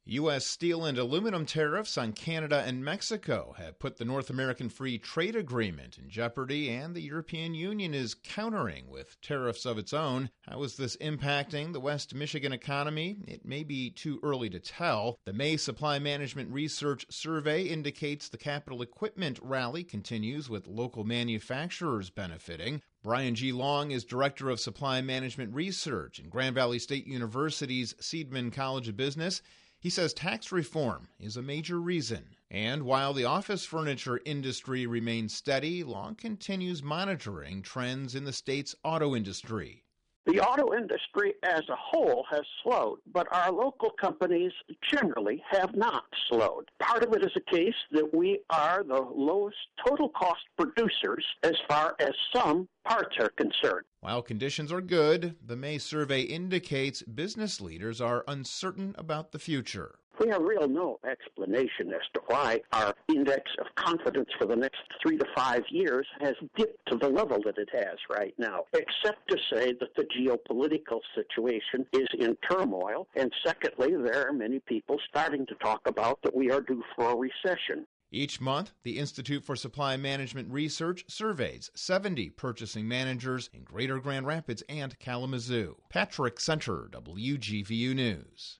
U.S. steel and aluminum tariffs on Canada and Mexico have put the North American Free Trade Agreement in jeopardy, and the European Union is countering with tariffs of its own. How is this impacting the West Michigan economy? It may be too early to tell. The May Supply Management Research Survey indicates the capital equipment rally continues, with local manufacturers benefiting. Brian G. Long is Director of Supply Management Research in Grand Valley State University's Seidman College of Business. He says tax reform is a major reason. And while the office furniture industry remains steady, Long continues monitoring trends in the state's auto industry. The auto industry as a whole has slowed, but our local companies generally have not slowed. Part of it is a case that we are the lowest total cost producers as far as some parts are concerned. While conditions are good, the May survey indicates business leaders are uncertain about the future. We have no explanation as to why our index of confidence for the next 3 to 5 years has dipped to the level that it has right now, except to say that the geopolitical situation is in turmoil, and secondly, there are many people starting to talk about that we are due for a recession. Each month, the Institute for Supply Management Research surveys 70 purchasing managers in Greater Grand Rapids and Kalamazoo. Patrick Center, WGVU News.